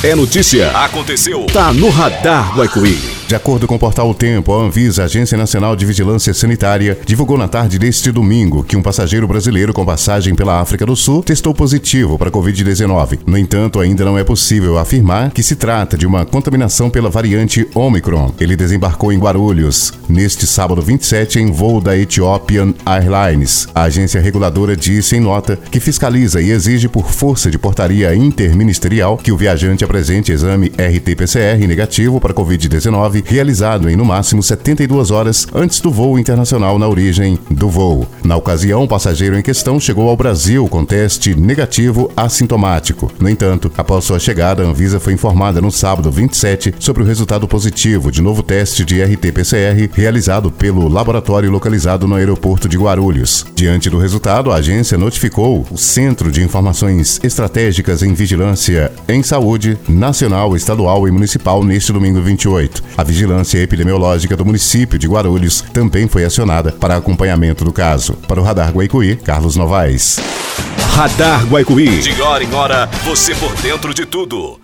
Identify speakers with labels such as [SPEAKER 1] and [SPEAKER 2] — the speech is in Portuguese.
[SPEAKER 1] É notícia. Aconteceu. Tá no Radar Guaicuí.
[SPEAKER 2] De acordo com o portal O Tempo, a Anvisa, Agência Nacional de Vigilância Sanitária, divulgou na tarde deste domingo que um passageiro brasileiro com passagem pela África do Sul testou positivo para a Covid-19. No entanto, ainda não é possível afirmar que se trata de uma contaminação pela variante Omicron. Ele desembarcou em Guarulhos neste sábado 27 em voo da Ethiopian Airlines. A agência reguladora disse em nota que fiscaliza e exige por força de portaria interministerial que o viajante apresente exame RT-PCR negativo para Covid-19 realizado em no máximo 72 horas antes do voo internacional na origem do voo. Na ocasião, o passageiro em questão chegou ao Brasil com teste negativo assintomático. No entanto, após sua chegada, a Anvisa foi informada no sábado 27 sobre o resultado positivo de novo teste de RT-PCR realizado pelo laboratório localizado no aeroporto de Guarulhos. Diante do resultado, a agência notificou o Centro de Informações Estratégicas em Vigilância em Saúde Nacional, Estadual e Municipal neste domingo 28. A Vigilância Epidemiológica do município de Guarulhos também foi acionada para acompanhamento do caso. Para o Radar Guaicuí, Carlos Novaes.
[SPEAKER 1] Radar Guaicuí. De hora em hora, você por dentro de tudo.